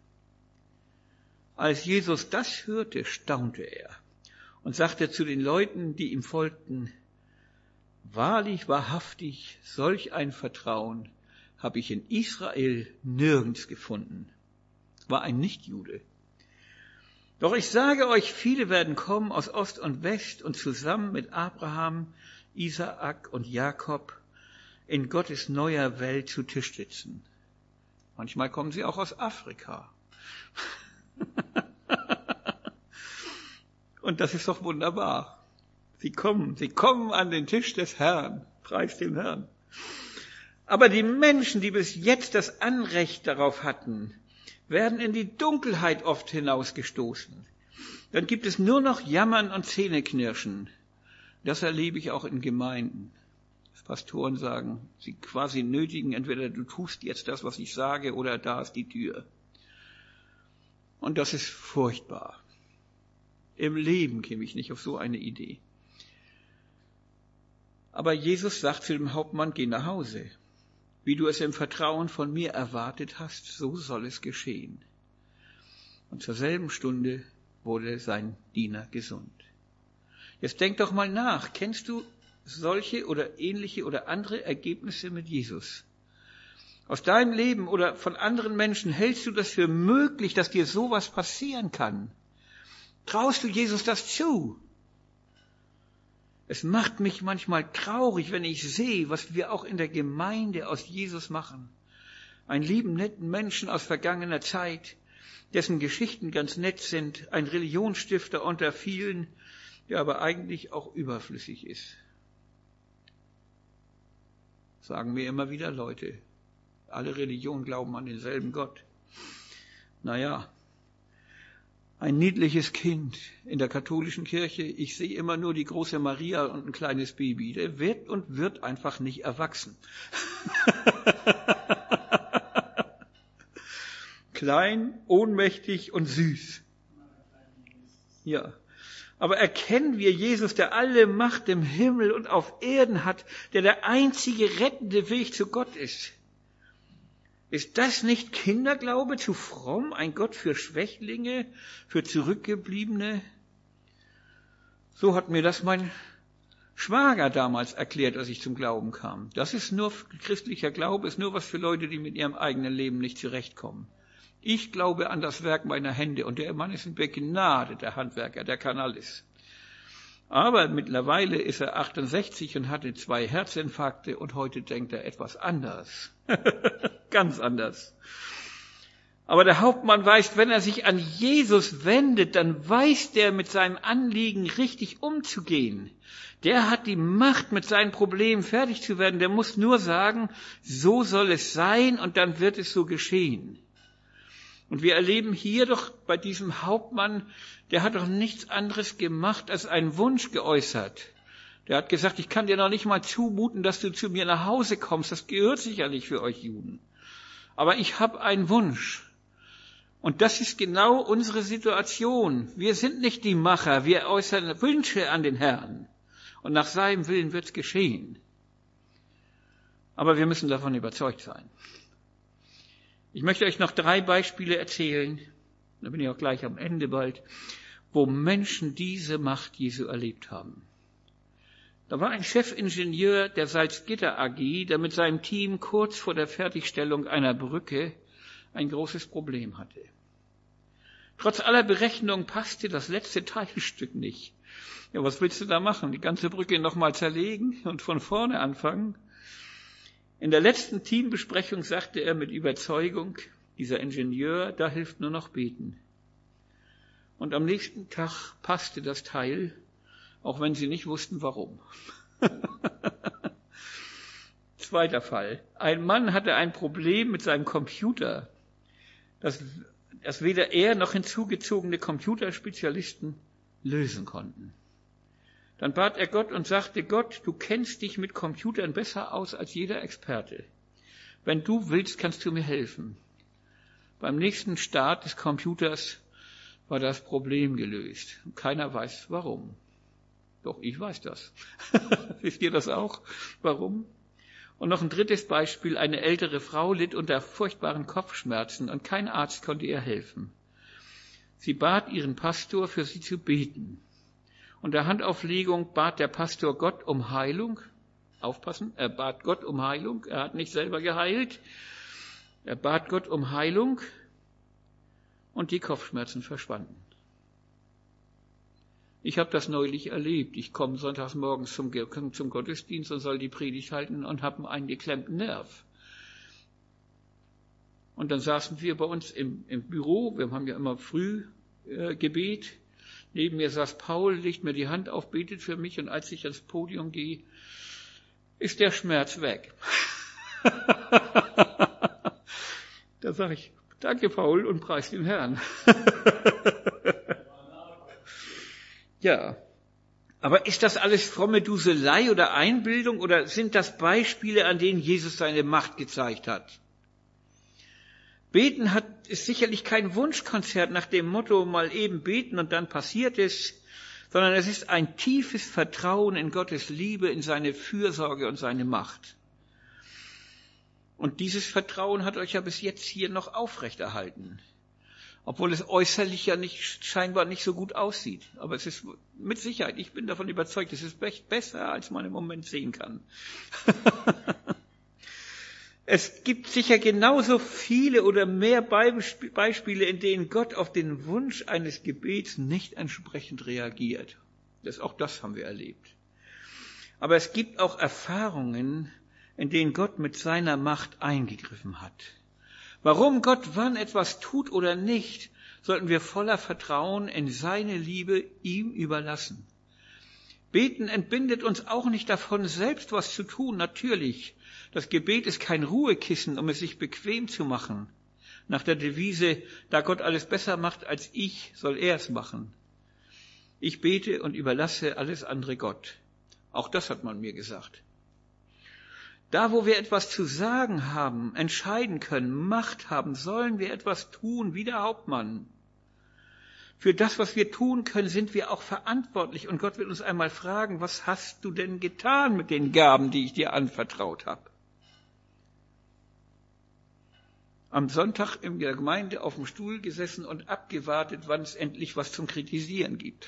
Als Jesus das hörte, staunte er und sagte zu den Leuten, die ihm folgten: Wahrlich, wahrhaftig, solch ein Vertrauen habe ich in Israel nirgends gefunden. War ein Nichtjude. Doch ich sage euch, viele werden kommen aus Ost und West und zusammen mit Abraham, Isaak und Jakob in Gottes neuer Welt zu Tisch sitzen. Manchmal kommen sie auch aus Afrika. Und das ist doch wunderbar. Sie kommen, sie kommen an den Tisch des Herrn. Preis dem Herrn. Aber die Menschen, die bis jetzt das Anrecht darauf hatten, werden in die Dunkelheit oft hinausgestoßen. Dann gibt es nur noch Jammern und Zähneknirschen. Das erlebe ich auch in Gemeinden. Dass Pastoren sagen, sie quasi nötigen, entweder du tust jetzt das, was ich sage, oder da ist die Tür. Und das ist furchtbar. Im Leben käme ich nicht auf so eine Idee. Aber Jesus sagt zu dem Hauptmann: Geh nach Hause. Wie du es im Vertrauen von mir erwartet hast, so soll es geschehen. Und zur selben Stunde wurde sein Diener gesund. Jetzt denk doch mal nach. Kennst du solche oder ähnliche oder andere Ergebnisse mit Jesus? Aus deinem Leben oder von anderen Menschen, hältst du das für möglich, dass dir sowas passieren kann? Traust du Jesus das zu? Es macht mich manchmal traurig, wenn ich sehe, was wir auch in der Gemeinde aus Jesus machen. Einen lieben, netten Menschen aus vergangener Zeit, dessen Geschichten ganz nett sind, ein Religionsstifter unter vielen, der aber eigentlich auch überflüssig ist. Sagen mir immer wieder Leute, alle Religionen glauben an denselben Gott. Naja, Ein niedliches Kind in der katholischen Kirche. Ich sehe immer nur die große Maria und ein kleines Baby. Der wird und wird einfach nicht erwachsen. Klein, ohnmächtig und süß. Ja. Aber erkennen wir Jesus, der alle Macht im Himmel und auf Erden hat, der der einzige rettende Weg zu Gott ist. Ist das nicht Kinderglaube, zu fromm, ein Gott für Schwächlinge, für Zurückgebliebene? So hat mir das mein Schwager damals erklärt, als ich zum Glauben kam. Das ist nur christlicher Glaube, ist nur was für Leute, die mit ihrem eigenen Leben nicht zurechtkommen. Ich glaube an das Werk meiner Hände und der Mann ist ein begnadeter Handwerker, der kann alles. Aber mittlerweile ist er achtundsechzig und hatte zwei Herzinfarkte und heute denkt er etwas anders. Ganz anders. Aber der Hauptmann weiß, wenn er sich an Jesus wendet, dann weiß der mit seinem Anliegen richtig umzugehen. Der hat die Macht, mit seinen Problemen fertig zu werden. Der muss nur sagen, so soll es sein und dann wird es so geschehen. Und wir erleben hier doch bei diesem Hauptmann, der hat doch nichts anderes gemacht, als einen Wunsch geäußert. Der hat gesagt, ich kann dir noch nicht mal zumuten, dass du zu mir nach Hause kommst. Das gehört sicherlich für euch Juden. Aber ich habe einen Wunsch. Und das ist genau unsere Situation. Wir sind nicht die Macher, wir äußern Wünsche an den Herrn. Und nach seinem Willen wird's geschehen. Aber wir müssen davon überzeugt sein. Ich möchte euch noch drei Beispiele erzählen, da bin ich auch gleich am Ende bald, wo Menschen diese Macht Jesu erlebt haben. Da war ein Chefingenieur der Salzgitter A G, der mit seinem Team kurz vor der Fertigstellung einer Brücke ein großes Problem hatte. Trotz aller Berechnungen passte das letzte Teilstück nicht. Ja, was willst du da machen? Die ganze Brücke nochmal zerlegen und von vorne anfangen? In der letzten Teambesprechung sagte er mit Überzeugung, dieser Ingenieur, da hilft nur noch beten. Und am nächsten Tag passte das Teil, auch wenn sie nicht wussten, warum. Zweiter Fall. Ein Mann hatte ein Problem mit seinem Computer, das, das weder er noch hinzugezogene Computerspezialisten lösen konnten. Dann bat er Gott und sagte, Gott, du kennst dich mit Computern besser aus als jeder Experte. Wenn du willst, kannst du mir helfen. Beim nächsten Start des Computers war das Problem gelöst. Keiner weiß, warum. Doch, ich weiß das. Wisst ihr das auch? Warum? Und noch ein drittes Beispiel. Eine ältere Frau litt unter furchtbaren Kopfschmerzen und kein Arzt konnte ihr helfen. Sie bat ihren Pastor, für sie zu beten. Unter Handauflegung bat der Pastor Gott um Heilung. Aufpassen, er bat Gott um Heilung. Er hat nicht selber geheilt. Er bat Gott um Heilung und die Kopfschmerzen verschwanden. Ich habe das neulich erlebt. Ich komme sonntags morgens zum, zum Gottesdienst und soll die Predigt halten und habe einen geklemmten Nerv. Und dann saßen wir bei uns im, im Büro. Wir haben ja immer früh äh, Gebet. Neben mir saß Paul, legt mir die Hand auf, betet für mich und als ich ans Podium gehe, ist der Schmerz weg. Da sage ich, danke Paul und preis den Herrn. Ja, aber ist das alles fromme Duselei oder Einbildung oder sind das Beispiele, an denen Jesus seine Macht gezeigt hat? Beten hat, ist sicherlich kein Wunschkonzert nach dem Motto, mal eben beten und dann passiert es, sondern es ist ein tiefes Vertrauen in Gottes Liebe, in seine Fürsorge und seine Macht. Und dieses Vertrauen hat euch ja bis jetzt hier noch aufrechterhalten, obwohl es äußerlich ja nicht, scheinbar nicht so gut aussieht. Aber es ist mit Sicherheit, ich bin davon überzeugt, es ist echt besser, als man im Moment sehen kann. Es gibt sicher genauso viele oder mehr Beispiele, in denen Gott auf den Wunsch eines Gebets nicht entsprechend reagiert. Das, auch das haben wir erlebt. Aber es gibt auch Erfahrungen, in denen Gott mit seiner Macht eingegriffen hat. Warum Gott wann etwas tut oder nicht, sollten wir voller Vertrauen in seine Liebe ihm überlassen. Beten entbindet uns auch nicht davon, selbst was zu tun, natürlich. Das Gebet ist kein Ruhekissen, um es sich bequem zu machen. Nach der Devise, da Gott alles besser macht als ich, soll er es machen. Ich bete und überlasse alles andere Gott. Auch das hat man mir gesagt. Da, wo wir etwas zu sagen haben, entscheiden können, Macht haben, sollen wir etwas tun wie der Hauptmann. Für das, was wir tun können, sind wir auch verantwortlich. Und Gott wird uns einmal fragen, was hast du denn getan mit den Gaben, die ich dir anvertraut habe? Am Sonntag in der Gemeinde auf dem Stuhl gesessen und abgewartet, wann es endlich was zum Kritisieren gibt.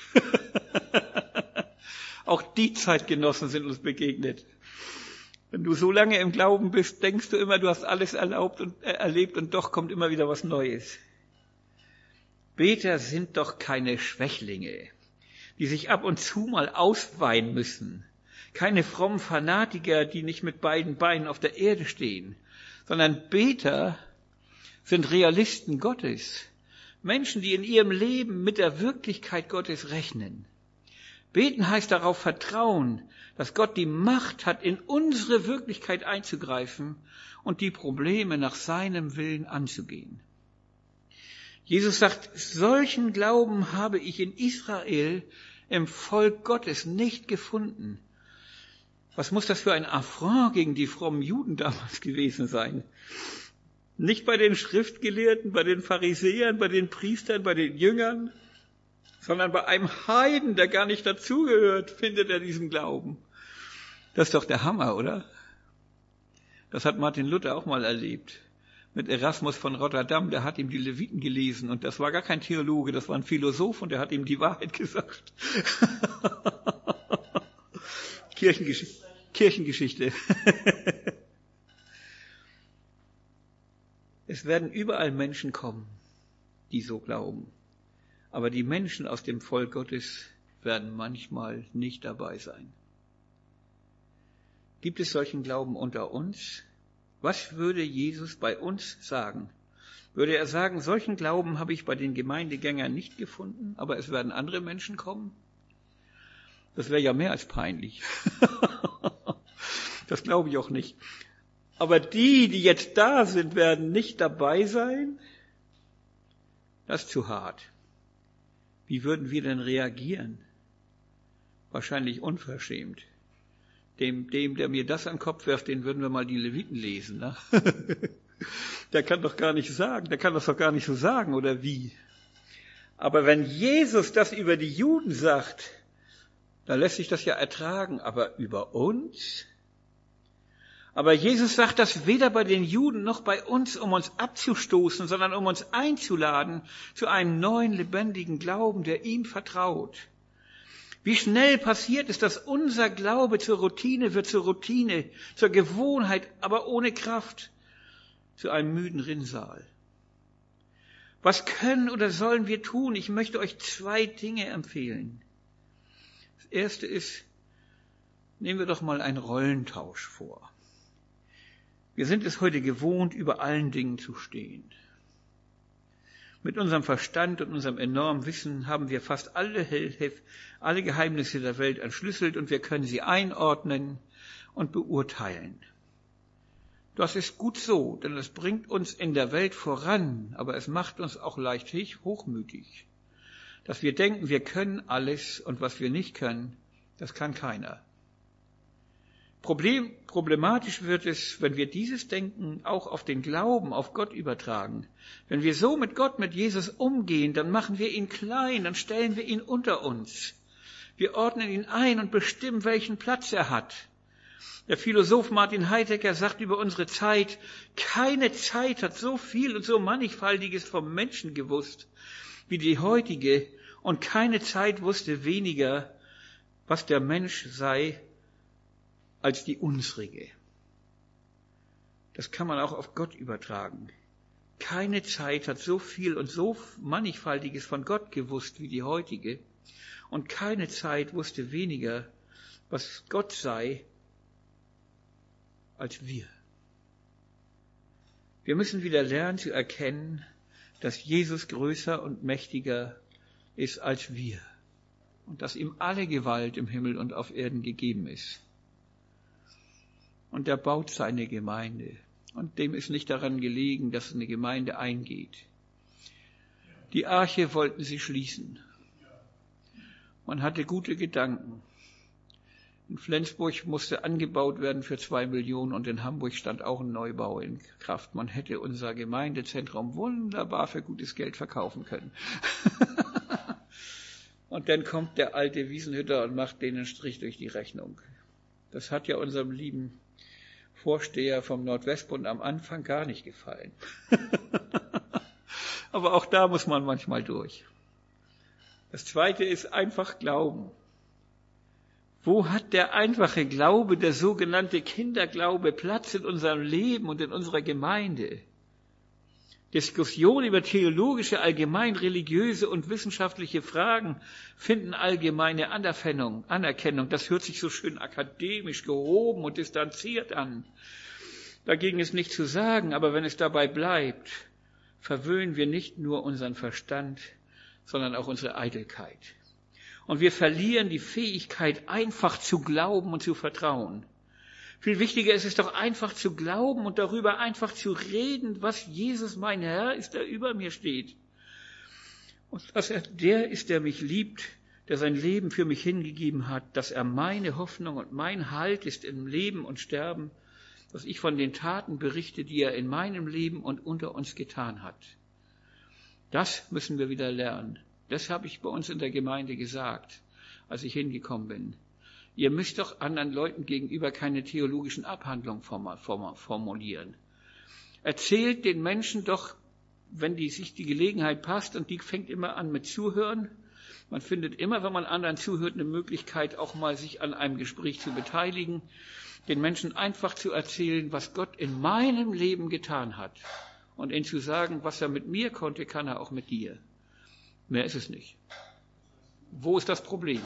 Auch die Zeitgenossen sind uns begegnet. Wenn du so lange im Glauben bist, denkst du immer, du hast alles erlaubt und äh, erlebt und doch kommt immer wieder was Neues. Beter sind doch keine Schwächlinge, die sich ab und zu mal ausweinen müssen. Keine frommen Fanatiker, die nicht mit beiden Beinen auf der Erde stehen, sondern Beter sind Realisten Gottes. Menschen, die in ihrem Leben mit der Wirklichkeit Gottes rechnen. Beten heißt darauf vertrauen, dass Gott die Macht hat, in unsere Wirklichkeit einzugreifen und die Probleme nach seinem Willen anzugehen. Jesus sagt, solchen Glauben habe ich in Israel im Volk Gottes nicht gefunden. Was muss das für ein Affront gegen die frommen Juden damals gewesen sein? Nicht bei den Schriftgelehrten, bei den Pharisäern, bei den Priestern, bei den Jüngern, sondern bei einem Heiden, der gar nicht dazugehört, findet er diesen Glauben. Das ist doch der Hammer, oder? Das hat Martin Luther auch mal erlebt. Mit Erasmus von Rotterdam, der hat ihm die Leviten gelesen und das war gar kein Theologe, das war ein Philosoph und der hat ihm die Wahrheit gesagt. Kirchengesch- Kirchengeschichte. Es werden überall Menschen kommen, die so glauben. Aber die Menschen aus dem Volk Gottes werden manchmal nicht dabei sein. Gibt es solchen Glauben unter uns? Was würde Jesus bei uns sagen? Würde er sagen, solchen Glauben habe ich bei den Gemeindegängern nicht gefunden, aber es werden andere Menschen kommen? Das wäre ja mehr als peinlich. Das glaube ich auch nicht. Aber die, die jetzt da sind, werden nicht dabei sein? Das ist zu hart. Wie würden wir denn reagieren? Wahrscheinlich unverschämt. Dem, dem, der mir das an den Kopf wirft, den würden wir mal die Leviten lesen. Ne? Der kann doch gar nicht sagen, der kann das doch gar nicht so sagen, oder wie? Aber wenn Jesus das über die Juden sagt, dann lässt sich das ja ertragen. Aber über uns? Aber Jesus sagt das weder bei den Juden noch bei uns, um uns abzustoßen, sondern um uns einzuladen zu einem neuen, lebendigen Glauben, der ihm vertraut. Wie schnell passiert es, dass unser Glaube zur Routine wird, zur Routine, zur Gewohnheit, aber ohne Kraft, zu einem müden Rinnsal. Was können oder sollen wir tun? Ich möchte euch zwei Dinge empfehlen. Das erste ist, nehmen wir doch mal einen Rollentausch vor. Wir sind es heute gewohnt, über allen Dingen zu stehen. Mit unserem Verstand und unserem enormen Wissen haben wir fast alle, alle Geheimnisse der Welt entschlüsselt und wir können sie einordnen und beurteilen. Das ist gut so, denn es bringt uns in der Welt voran, aber es macht uns auch leicht hochmütig, dass wir denken, wir können alles und was wir nicht können, das kann keiner. Problem, problematisch wird es, wenn wir dieses Denken auch auf den Glauben, auf Gott übertragen. Wenn wir so mit Gott, mit Jesus umgehen, dann machen wir ihn klein, dann stellen wir ihn unter uns. Wir ordnen ihn ein und bestimmen, welchen Platz er hat. Der Philosoph Martin Heidegger sagt über unsere Zeit, keine Zeit hat so viel und so Mannigfaltiges vom Menschen gewusst wie die heutige, und keine Zeit wusste weniger, was der Mensch sei, als die unsrige. Das kann man auch auf Gott übertragen. Keine Zeit hat so viel und so Mannigfaltiges von Gott gewusst wie die heutige. Und keine Zeit wusste weniger, was Gott sei, als wir. Wir müssen wieder lernen zu erkennen, dass Jesus größer und mächtiger ist als wir. Und dass ihm alle Gewalt im Himmel und auf Erden gegeben ist. Und er baut seine Gemeinde. Und dem ist nicht daran gelegen, dass eine Gemeinde eingeht. Die Arche wollten sie schließen. Man hatte gute Gedanken. In Flensburg musste angebaut werden für zwei Millionen und in Hamburg stand auch ein Neubau in Kraft. Man hätte unser Gemeindezentrum wunderbar für gutes Geld verkaufen können. Und dann kommt der alte Wiesenhütter und macht denen einen Strich durch die Rechnung. Das hat ja unserem lieben Vorsteher vom Nordwestbund am Anfang gar nicht gefallen. Aber auch da muss man manchmal durch. Das Zweite ist einfach Glauben. Wo hat der einfache Glaube, der sogenannte Kinderglaube, Platz in unserem Leben und in unserer Gemeinde? Diskussionen über theologische, allgemein religiöse und wissenschaftliche Fragen finden allgemeine Anerkennung. Anerkennung. Das hört sich so schön akademisch, gehoben und distanziert an. Dagegen ist nichts zu sagen, aber wenn es dabei bleibt, verwöhnen wir nicht nur unseren Verstand, sondern auch unsere Eitelkeit. Und wir verlieren die Fähigkeit, einfach zu glauben und zu vertrauen. Viel wichtiger ist es doch einfach zu glauben und darüber einfach zu reden, was Jesus mein Herr ist, der über mir steht. Und dass er der ist, der mich liebt, der sein Leben für mich hingegeben hat, dass er meine Hoffnung und mein Halt ist im Leben und Sterben, dass ich von den Taten berichte, die er in meinem Leben und unter uns getan hat. Das müssen wir wieder lernen. Das habe ich bei uns in der Gemeinde gesagt, als ich hingekommen bin. Ihr müsst doch anderen Leuten gegenüber keine theologischen Abhandlungen formulieren. Erzählt den Menschen doch, wenn die, sich die Gelegenheit passt, und die fängt immer an mit Zuhören. Man findet immer, wenn man anderen zuhört, eine Möglichkeit, auch mal sich an einem Gespräch zu beteiligen, den Menschen einfach zu erzählen, was Gott in meinem Leben getan hat. Und ihnen zu sagen, was er mit mir konnte, kann er auch mit dir. Mehr ist es nicht. Wo ist das Problem?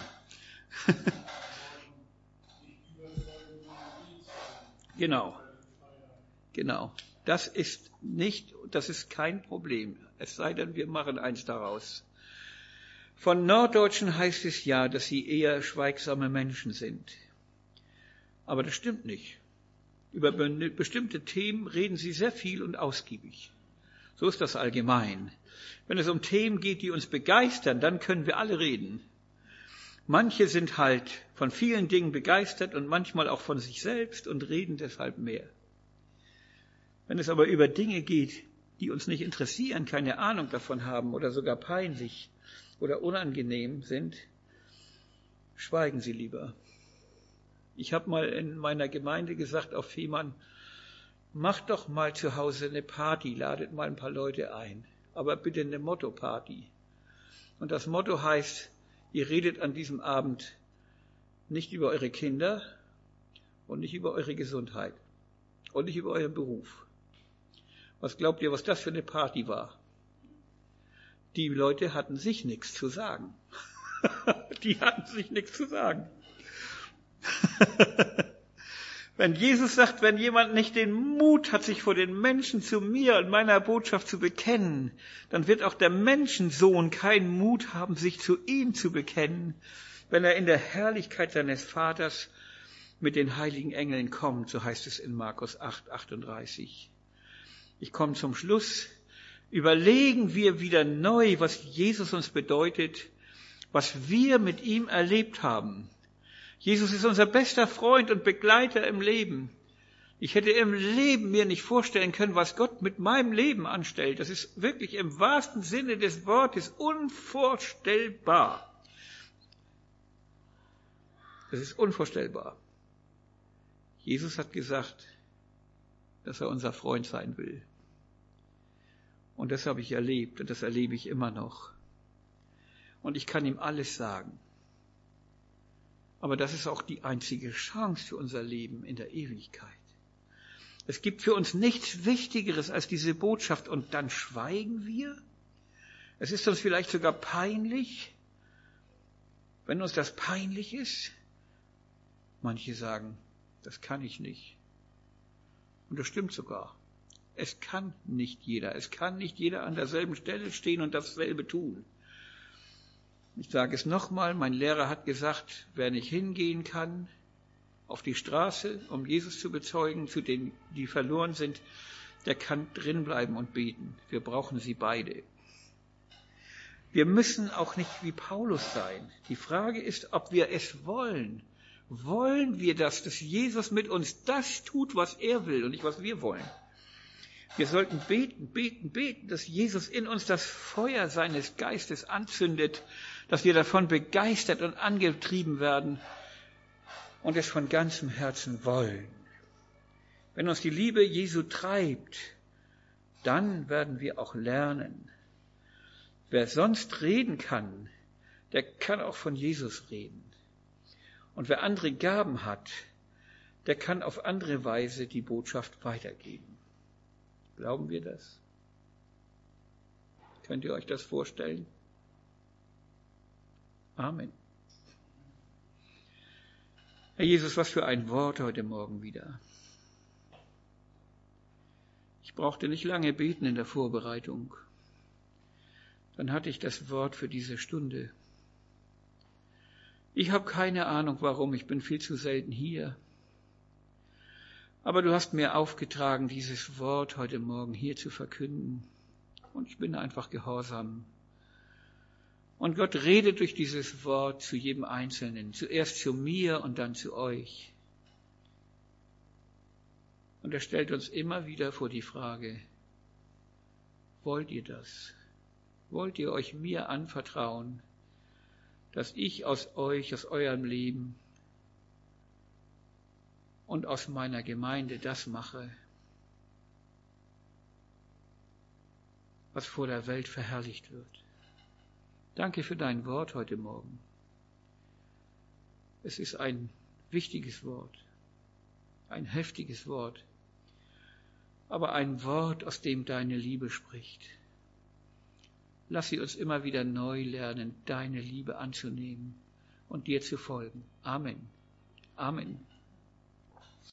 Genau. Genau. Das ist nicht, das ist kein Problem. Es sei denn, wir machen eins daraus. Von Norddeutschen heißt es ja, dass sie eher schweigsame Menschen sind. Aber das stimmt nicht. Über bestimmte Themen reden sie sehr viel und ausgiebig. So ist das allgemein. Wenn es um Themen geht, die uns begeistern, dann können wir alle reden. Manche sind halt von vielen Dingen begeistert und manchmal auch von sich selbst und reden deshalb mehr. Wenn es aber über Dinge geht, die uns nicht interessieren, keine Ahnung davon haben oder sogar peinlich oder unangenehm sind, schweigen sie lieber. Ich habe mal in meiner Gemeinde gesagt auf Fehmarn, macht doch mal zu Hause eine Party, ladet mal ein paar Leute ein, aber bitte eine Motto-Party. Und das Motto heißt, ihr redet an diesem Abend nicht über eure Kinder und nicht über eure Gesundheit und nicht über euren Beruf. Was glaubt ihr, was das für eine Party war? Die Leute hatten sich nichts zu sagen. Die hatten sich nichts zu sagen. Wenn Jesus sagt, wenn jemand nicht den Mut hat, sich vor den Menschen zu mir und meiner Botschaft zu bekennen, dann wird auch der Menschensohn keinen Mut haben, sich zu ihm zu bekennen, wenn er in der Herrlichkeit seines Vaters mit den heiligen Engeln kommt, so heißt es in Markus acht, achtunddreißig. Ich komme zum Schluss. Überlegen wir wieder neu, was Jesus uns bedeutet, was wir mit ihm erlebt haben. Jesus ist unser bester Freund und Begleiter im Leben. Ich hätte im Leben mir nicht vorstellen können, was Gott mit meinem Leben anstellt. Das ist wirklich im wahrsten Sinne des Wortes unvorstellbar. Das ist unvorstellbar. Jesus hat gesagt, dass er unser Freund sein will. Und das habe ich erlebt und das erlebe ich immer noch. Und ich kann ihm alles sagen. Aber das ist auch die einzige Chance für unser Leben in der Ewigkeit. Es gibt für uns nichts Wichtigeres als diese Botschaft und dann schweigen wir. Es ist uns vielleicht sogar peinlich, wenn uns das peinlich ist. Manche sagen, das kann ich nicht. Und das stimmt sogar. Es kann nicht jeder. Es kann nicht jeder an derselben Stelle stehen und dasselbe tun. Ich sage es nochmal, mein Lehrer hat gesagt, wer nicht hingehen kann, auf die Straße, um Jesus zu bezeugen, zu denen, die verloren sind, der kann drinbleiben und beten. Wir brauchen sie beide. Wir müssen auch nicht wie Paulus sein. Die Frage ist, ob wir es wollen. Wollen wir das, dass Jesus mit uns das tut, was er will und nicht, was wir wollen? Wir sollten beten, beten, beten, dass Jesus in uns das Feuer seines Geistes anzündet, dass wir davon begeistert und angetrieben werden und es von ganzem Herzen wollen. Wenn uns die Liebe Jesu treibt, dann werden wir auch lernen. Wer sonst reden kann, der kann auch von Jesus reden. Und wer andere Gaben hat, der kann auf andere Weise die Botschaft weitergeben. Glauben wir das? Könnt ihr euch das vorstellen? Amen. Herr Jesus, was für ein Wort heute Morgen wieder. Ich brauchte nicht lange beten in der Vorbereitung. Dann hatte ich das Wort für diese Stunde. Ich habe keine Ahnung, warum, ich bin viel zu selten hier. Aber du hast mir aufgetragen, dieses Wort heute Morgen hier zu verkünden. Und ich bin einfach gehorsam. Und Gott redet durch dieses Wort zu jedem Einzelnen, zuerst zu mir und dann zu euch. Und er stellt uns immer wieder vor die Frage, wollt ihr das? Wollt ihr euch mir anvertrauen, dass ich aus euch, aus eurem Leben und aus meiner Gemeinde das mache, was vor der Welt verherrlicht wird? Danke für dein Wort heute Morgen. Es ist ein wichtiges Wort, ein heftiges Wort, aber ein Wort, aus dem deine Liebe spricht. Lass sie uns immer wieder neu lernen, deine Liebe anzunehmen und dir zu folgen. Amen. Amen.